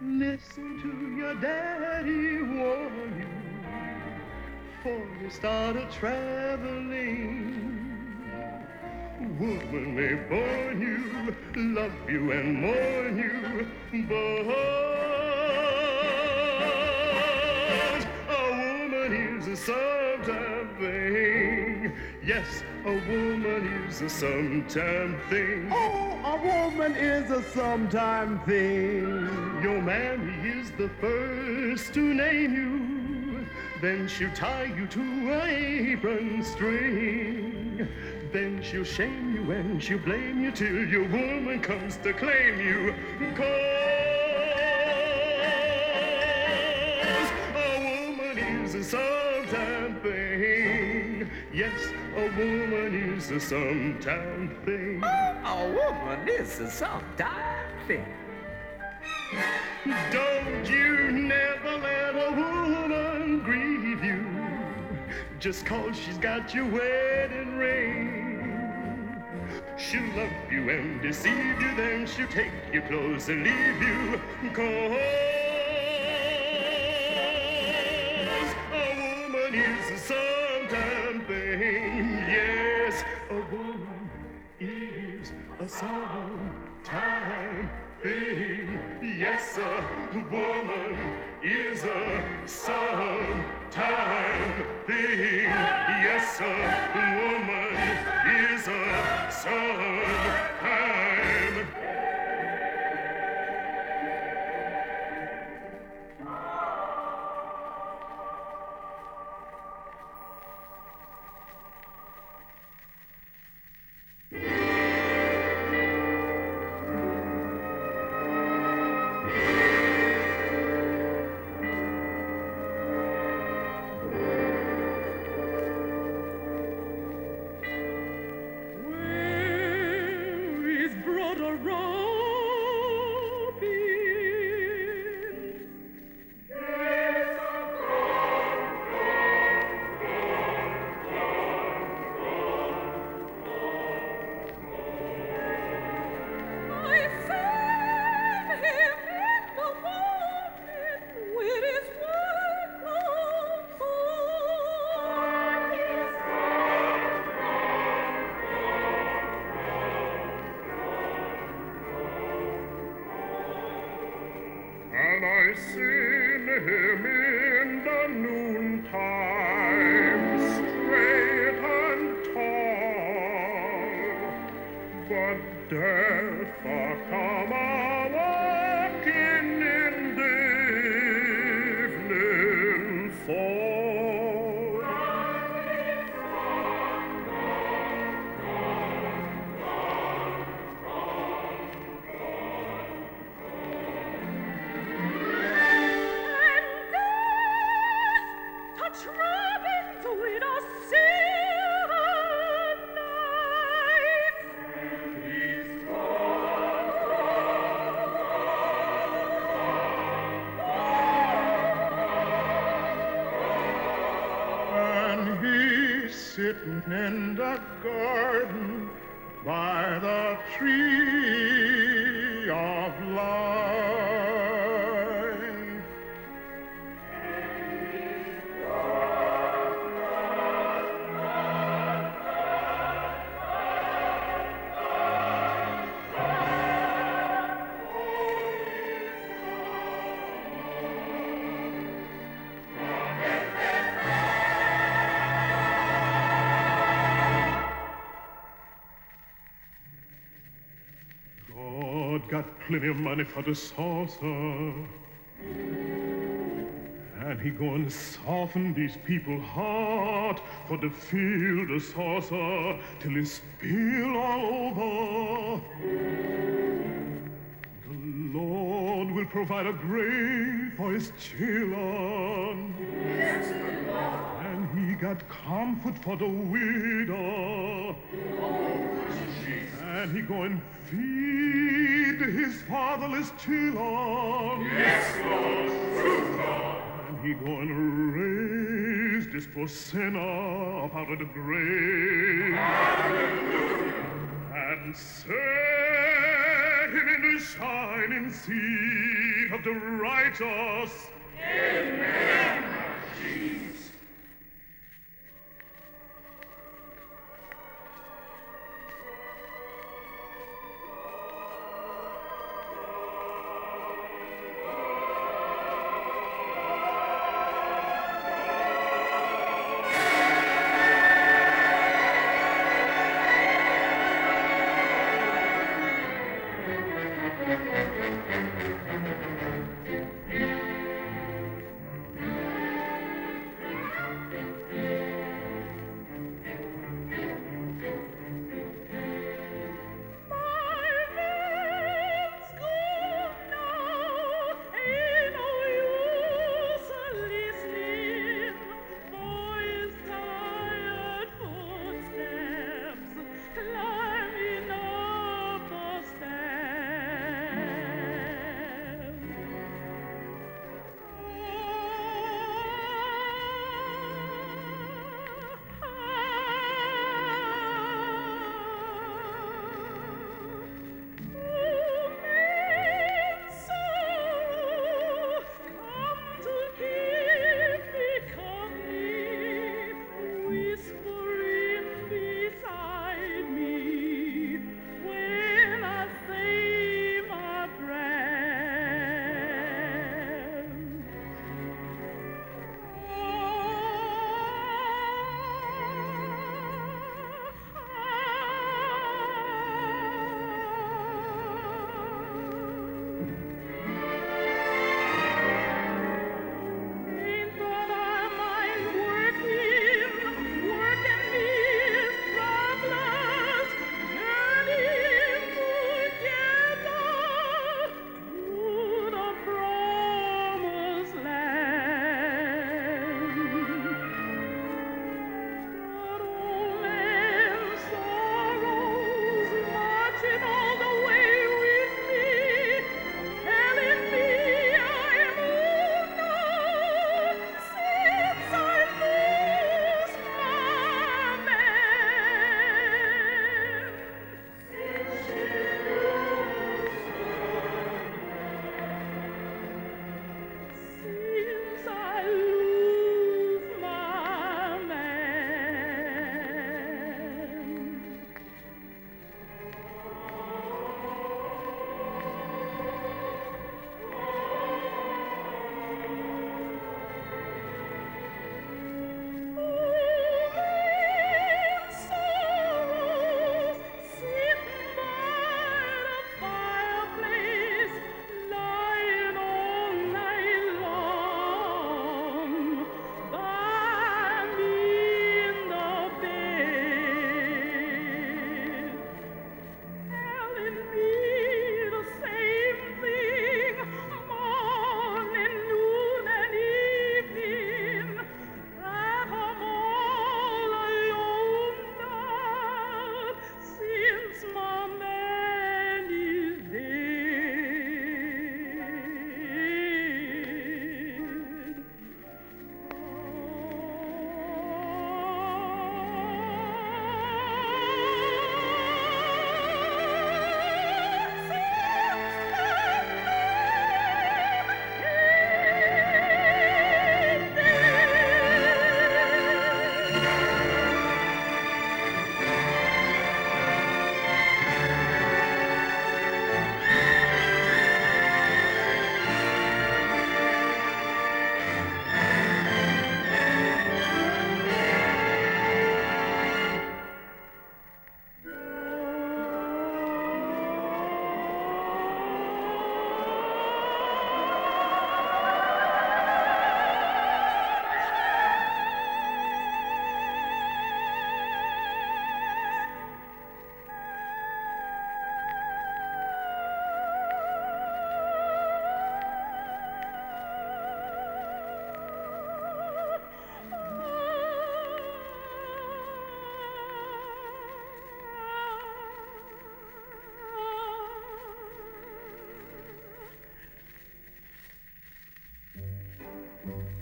Listen to your daddy warn you before you start a traveling. Woman may born you, love you and mourn you, but a woman is a sometime thing. Yes, a woman is a sometime thing. Oh, a woman is a sometime thing. Your mammy is the first to name you. Then she'll tie you to an apron string. Then she'll shame you and she'll blame you till your woman comes to claim you. 'Cause a woman is a sometime thing. Yes, a woman is a sometime thing. Oh, a woman is a sometime thing. Don't you never let a woman grieve you just 'cause she's got your wedding ring. She'll love you and deceive you, then she'll take your clothes and leave you. 'Cause a woman is a sometime thing. Yes, a woman is a sometime thing. Yes, a woman is a sometime thing. Yes, a woman is a sometime. And I seen him in the noontime, straight and tall. But death come a-walking in the evening fall. Sitting in the garden by the tree of life. Got plenty of money for the saucer, and he gonna soften these people's heart for to feel the saucer till it spill all over. The Lord will provide a grave for his children. Yes, Lord. And he got comfort for the widow. And he going feed his fatherless children. Yes, Lord, truth, Lord. And he going raise this poor sinner up out of the grave. Hallelujah. And say Let him in the shining seat of the righteous. Amen, Jesus.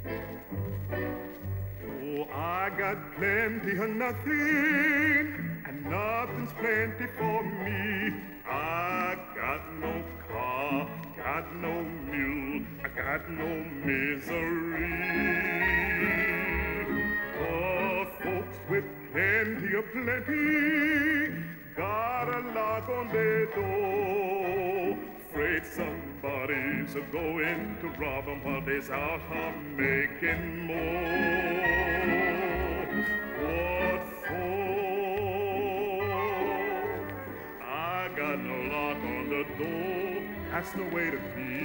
I got plenty of nothing, and and nothing's plenty for me. I got no car, got no mule, I got no misery. But folks with plenty of plenty got a lock on their door. Afraid somebody's going to rob them while they's out making more. What for? I got no lock on the door, that's the way to be.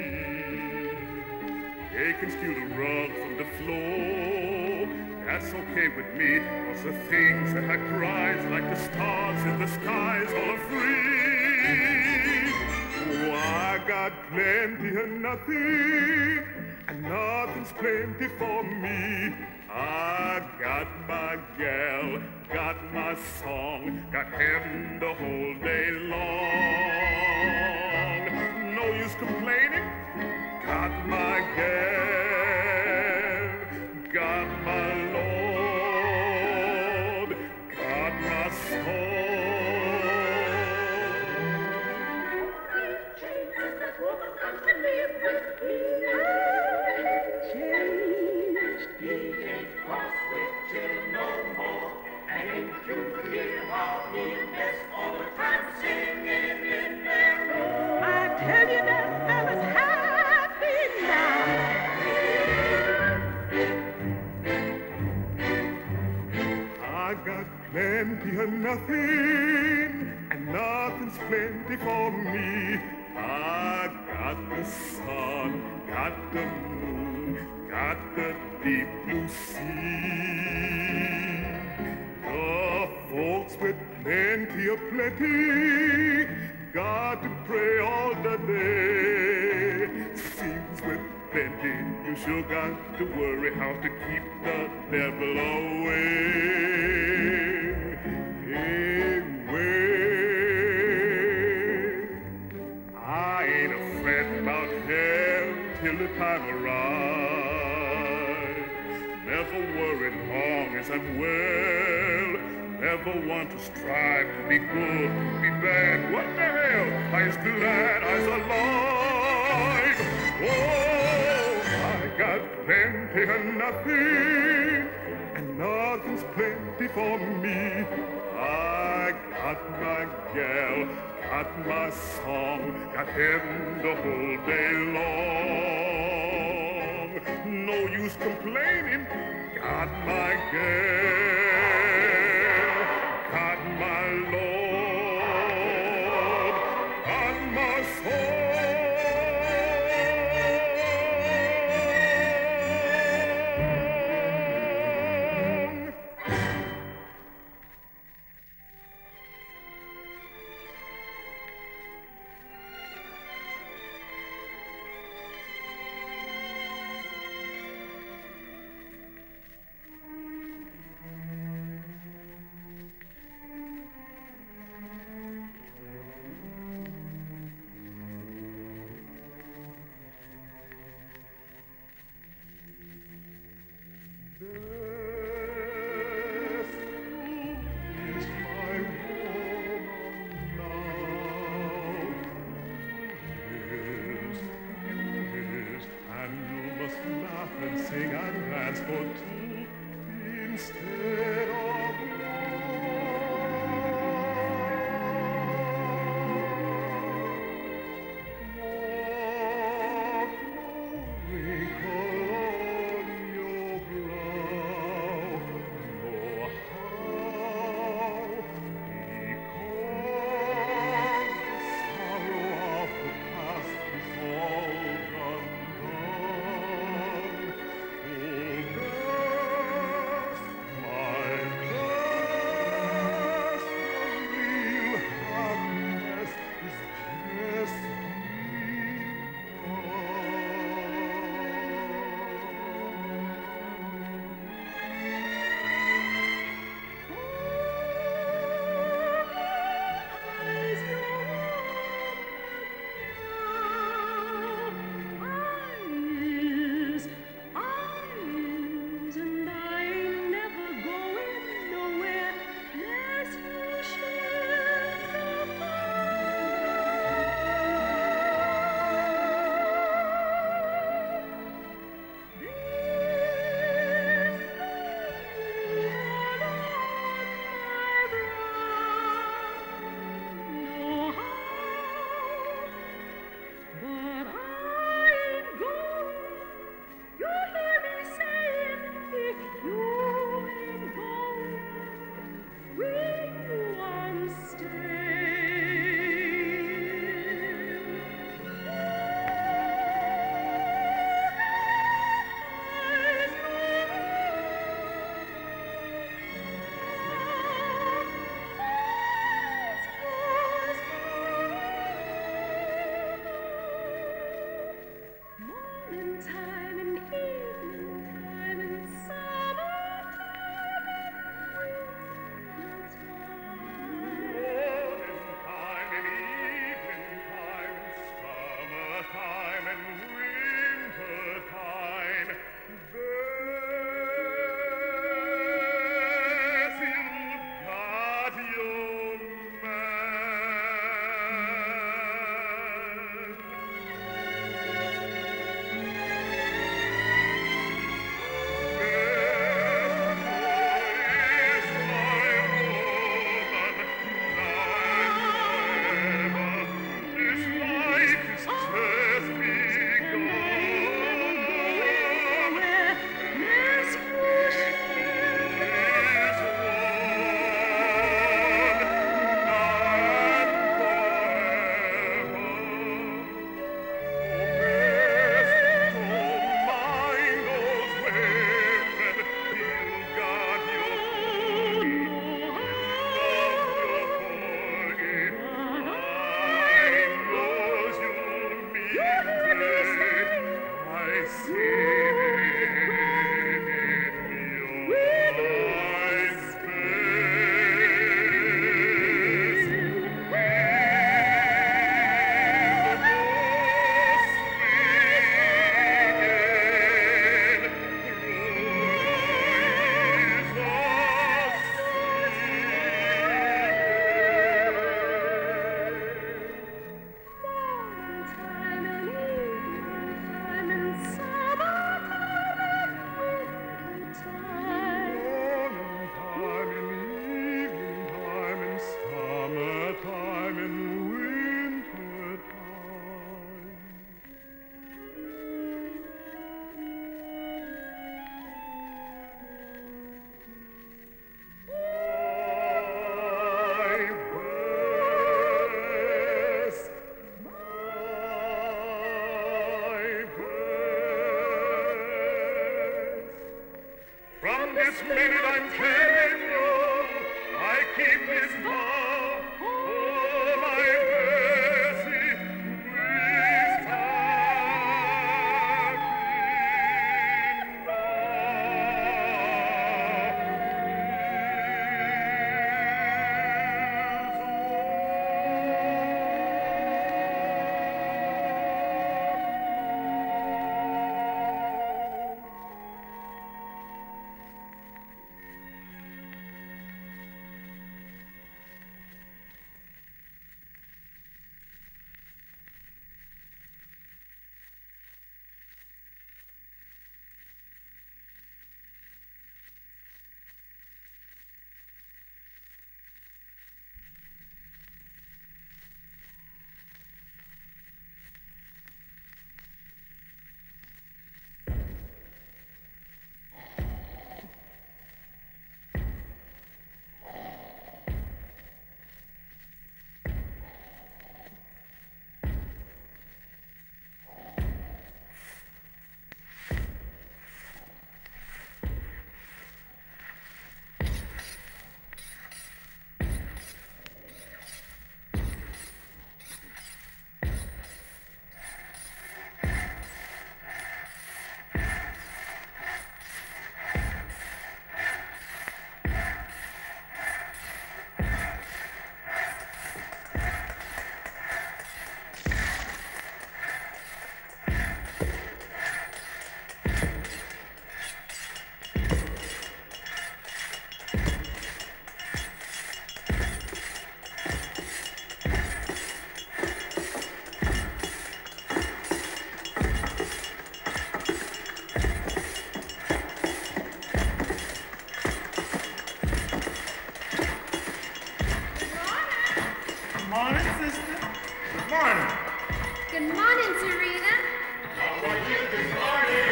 They can steal the rug from the floor, that's okay with me, 'cause the things that I prize, like the stars in the skies, all are free. Oh, I got plenty of nothing, and nothing's plenty for me. I got my gal, got my song, got heaven the whole day long. No use complaining, got my gal, got my Lord, got my song. I got plenty of nothing, and nothing's plenty for me. I got the sun, got the moon, got the deep blue sea. The folks with plenty of plenty got to pray all the day. Seems with plenty, you sure got to worry how to keep the devil away. I ain't afraid about hell till the time arrives. Never worry long as I'm well. Never want to strive to be good, be bad. What the hell? I's glad I's alive. Oh, I got plenty of nothing, and nothing's plenty for me. I got my gal, got my song, got heaven the whole day long. No use complaining, got my gal, got my Lord, got my song. minute I'm telling you, I keep this vow. Oh, my Bessie, please have me Morning, sister. Morning. Good morning, Serena. How are you this morning?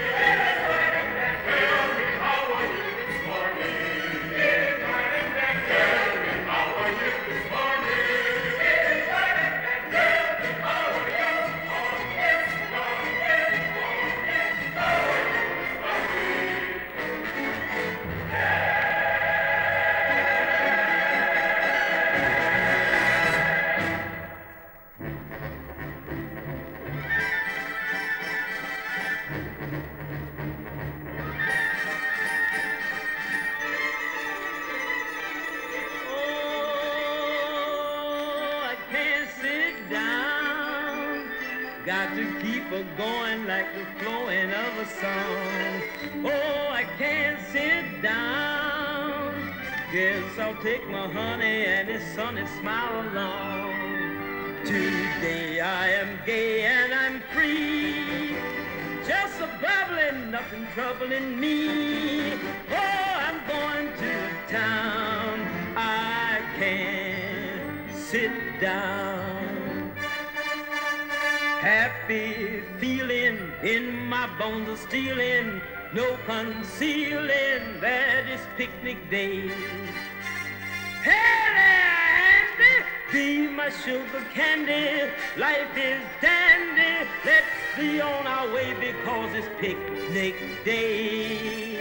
Tell me, how are you this morning? Tell me, how are you this morning? Tell me, how are you on this morning? How are you Oh, I can't sit down. Got to keep a going like the flowing of a song. Oh, I can't sit down. Guess I'll take my honey and his sunny smile along. Today I am gay and I'm free. Just a bubbling, nothing troubling me. Oh, I'm going to town. I can't sit down. Happy feeling in my bones are stealing. No concealing that it's picnic day. Hey there, Andy, be my sugar candy. Life is dandy. Let's be on our way because it's picnic day.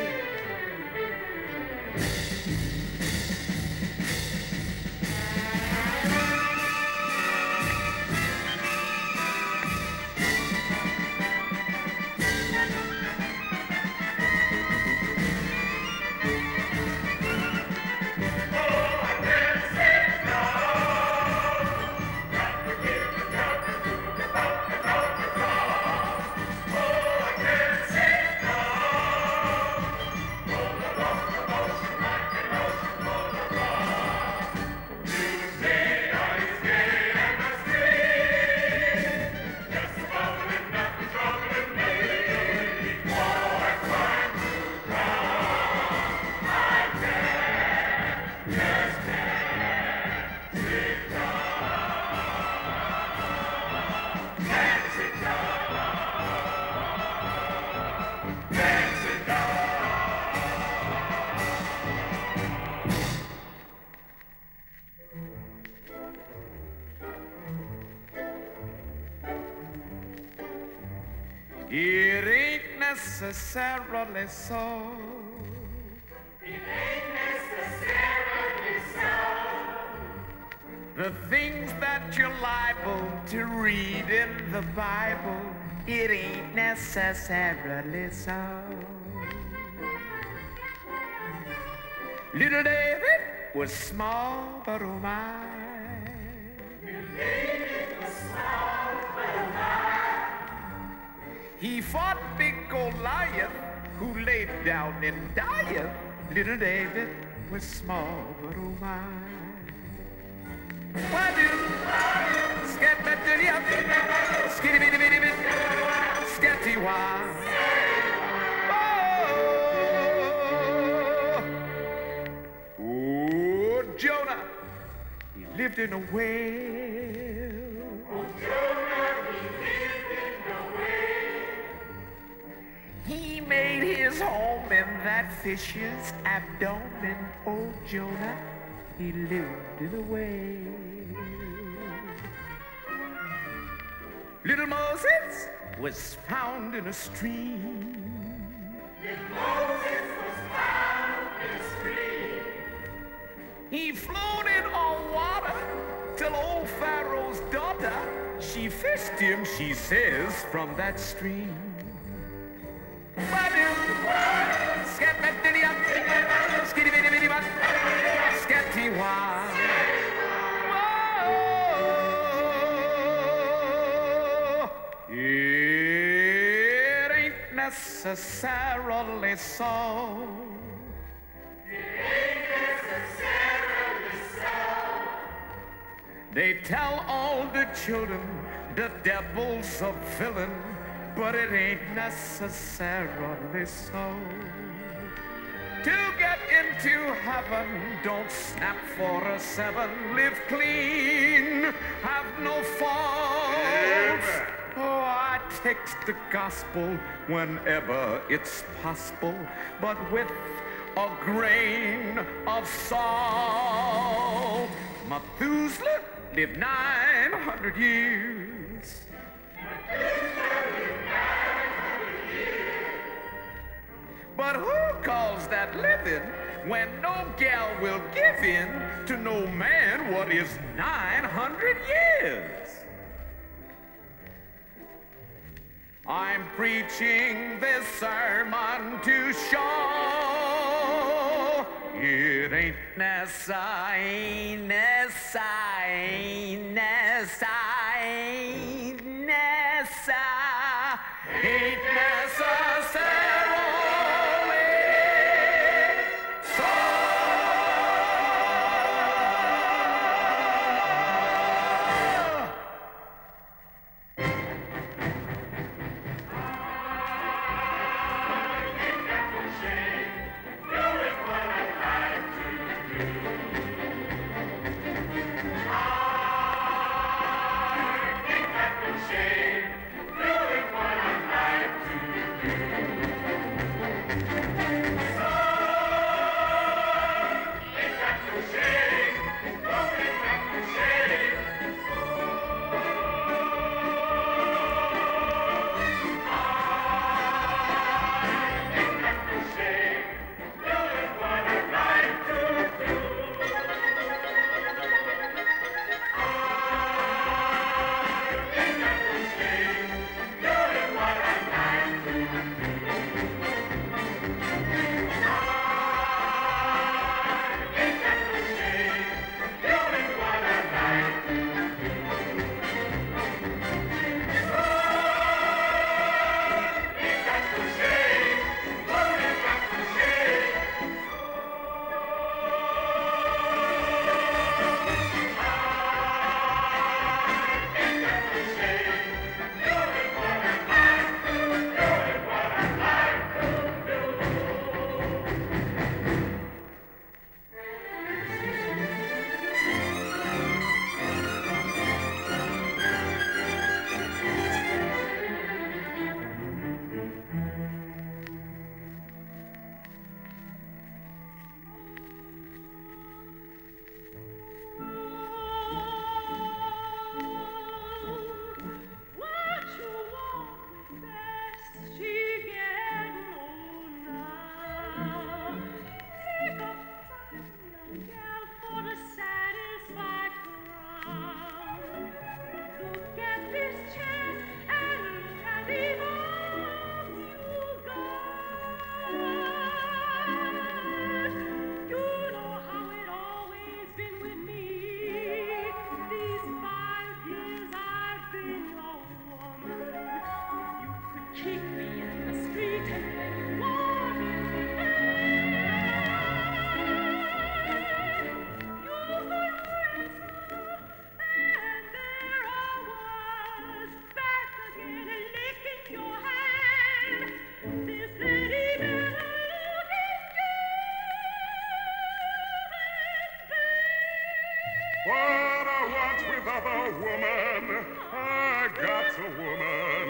It ain't necessarily so. The things that you're liable to read in the Bible, it ain't necessarily so. Little David was small, but oh my. He fought big Goliath, who laid down and died. Little David was small, but oh my. Why do scat that dirty up, skitty bitty bitty bit, scatty why? Oh, Jonah, he lived in a whale. Oh, Jonah, he lived in a whale. He made his home in that fish's abdomen. Oh, Jonah, he lived in a whale. Little Moses was found in a stream. Little Moses was found in a stream. He floated on water till old Pharaoh's daughter, she fished him, she says, from that stream. It ain't necessarily so. It ain't necessarily so. They tell all the children the devil's a villain, but it ain't necessarily so. To get into heaven, don't snap for a 7, live clean, have no faults. Oh, I text the gospel whenever it's possible, but with a grain of salt. Methuselah lived 900 years. But who calls that living when no gal will give in to no man what is 900 years? I'm preaching this sermon to show it ain't necessary, ain't necessarily so. What I want with other woman, I got a woman,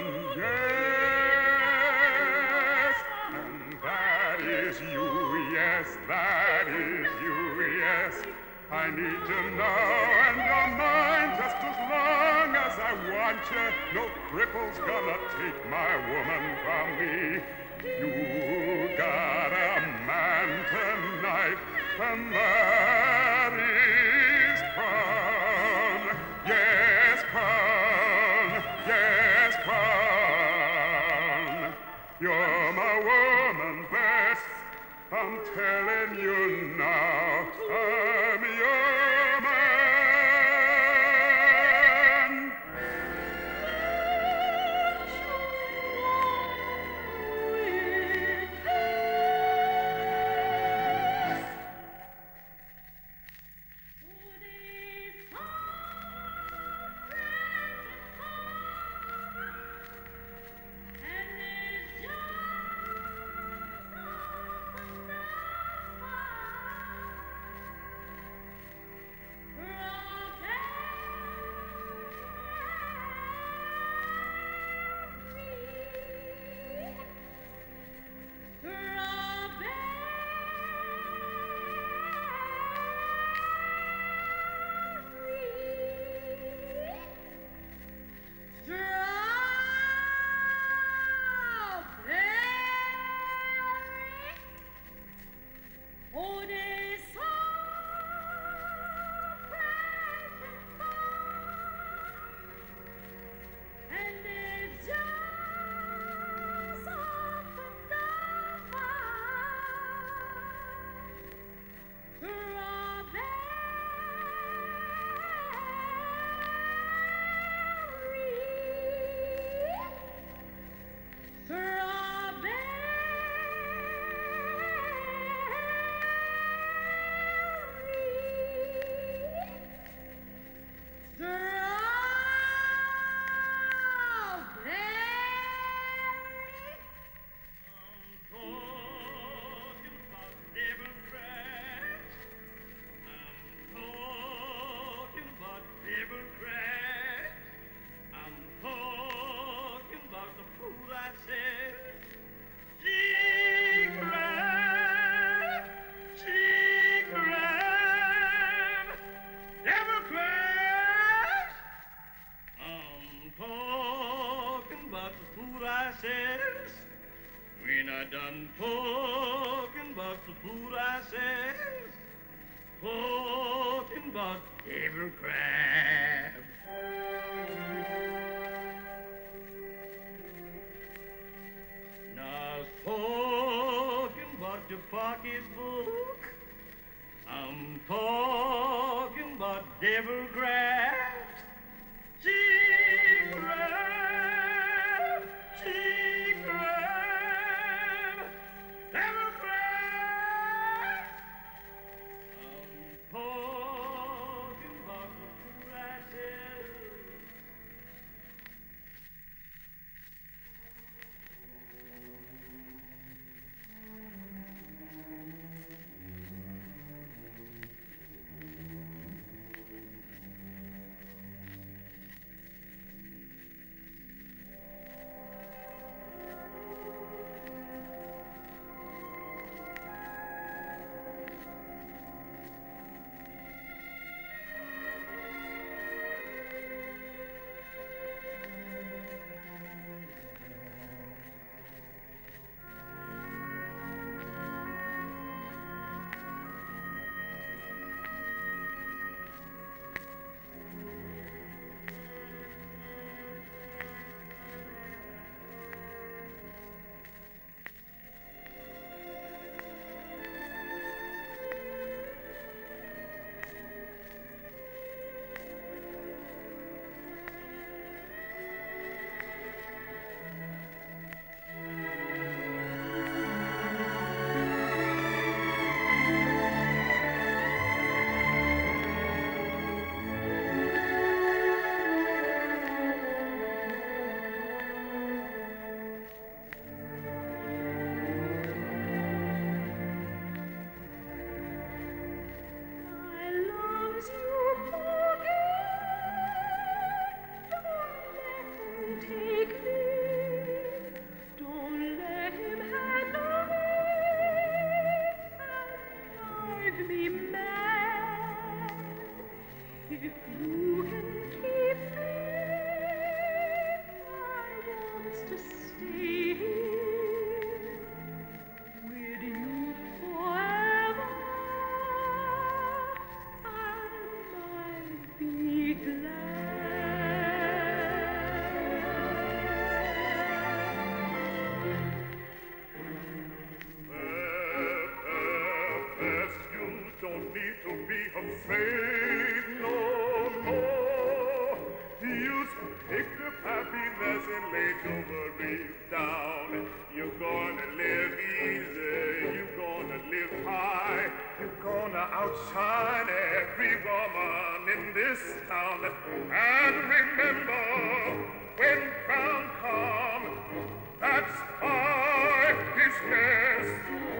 yes. And that is you, yes, that is you, yes. I need to know, and you're mine just as long as I want you. No cripple's gonna take my woman from me. You got a man tonight, and that is Crown. Yes, Crown. Yes, Crown. You're my woman best. I'm telling you now, I'm your man. When I done talking about the food I says, talking about every crab. Now I was talking about your pocketbook. I'm talking about devil crabs. Cheap crab, cheap crab, devil crab. I'm talking about the food I said. need to be afraid no more. You pick up happiness and lay your worries down. You're gonna live easy, you're gonna live high, you're gonna outshine every woman in this town. And remember, when crown come, that's by his best.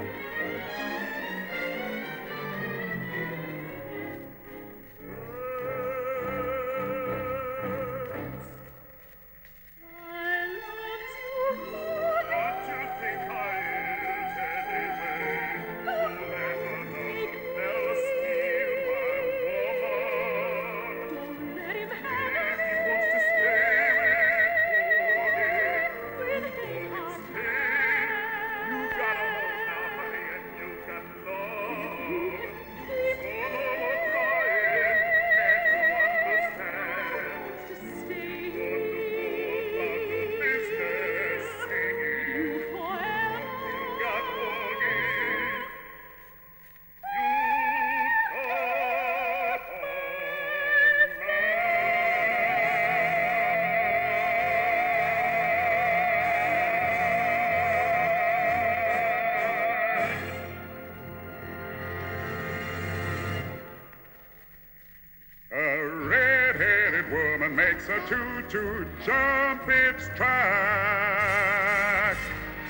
Makes a tutu jump its track.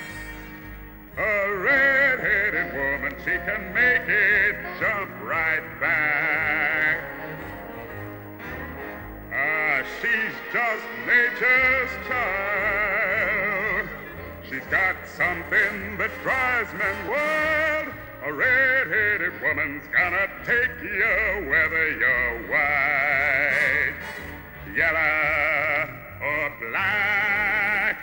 A red-headed woman, she can make it jump right back. She's just nature's child. She's got something that drives men wild. A red-headed woman's gonna take you whether you're white, yellow, or black.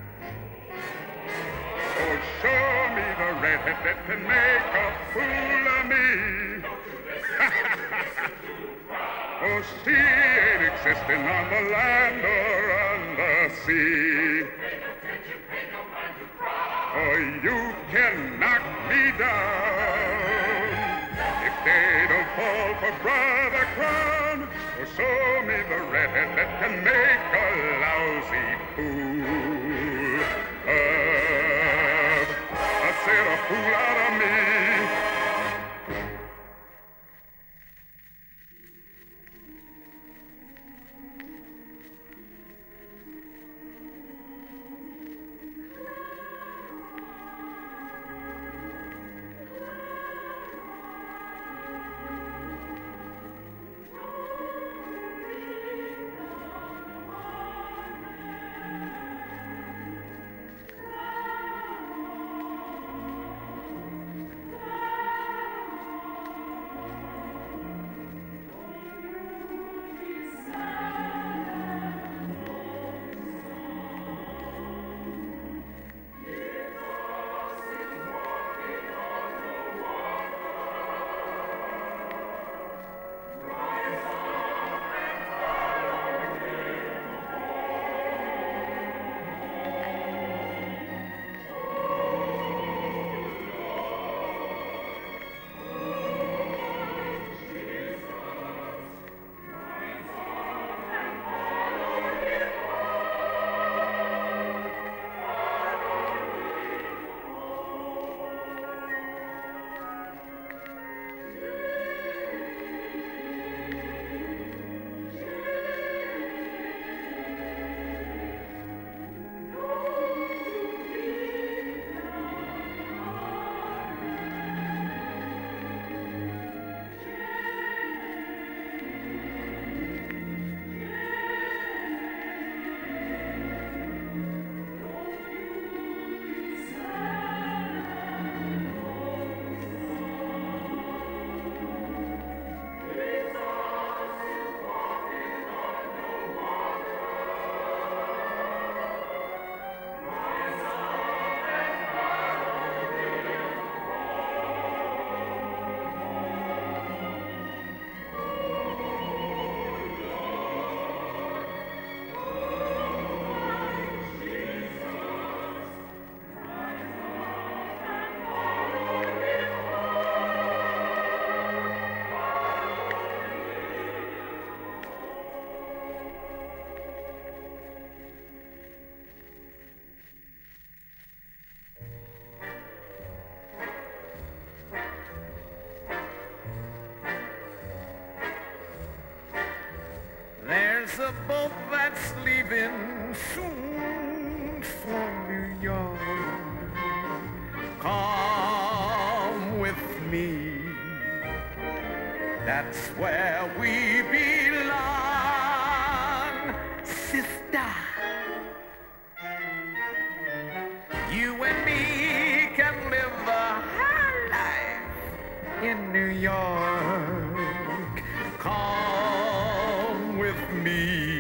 Oh, show me the redhead that can make a fool of me. Oh, she ain't existing on the land or on the sea. Oh, you can knock me down if they don't fall for Brother Crown. Oh, show me the redhead that can make a lousy fool of, I said a fool out of me. There's a boat that's leaving soon for New York. Come with me. That's where we belong, sister. You and me can live a high life in New York. Come with me.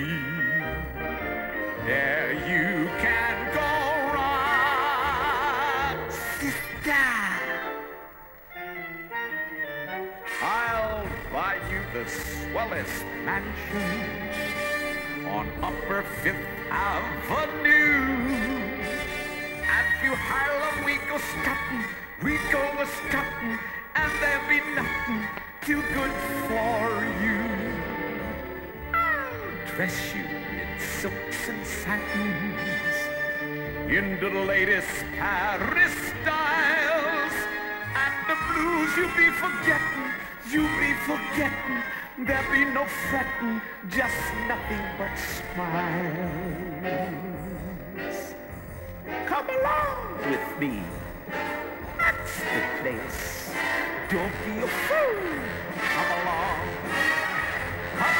There you can go wrong, sister. I'll buy you the swellest mansion on Upper Fifth Avenue. If you Harlem, we go scotting, and there'll be nothing too good for you. I'll dress you in silks and satins, into the latest Paris styles, and the blues you'll be forgetting. There'll be no fretting, just nothing but smiles. Come along with me. That's the place. Don't be a fool. Come along. Come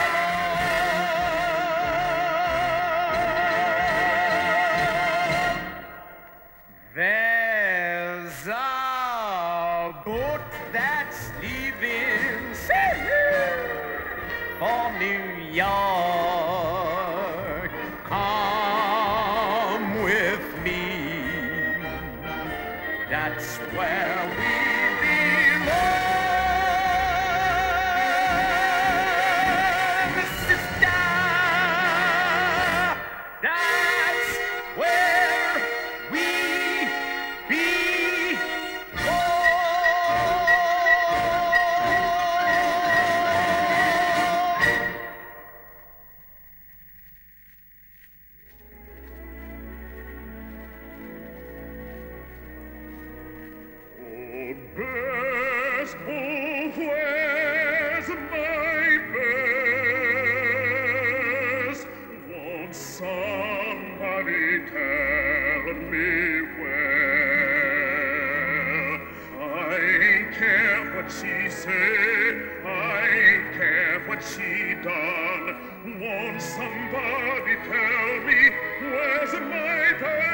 along. There's a boat that's leaving for New York. Come with me. That's where we belong, sister. That's where we Best, oh, where's my best? Won't somebody tell me where? I ain't care what she said, I ain't care what she done. Won't somebody tell me where's my best?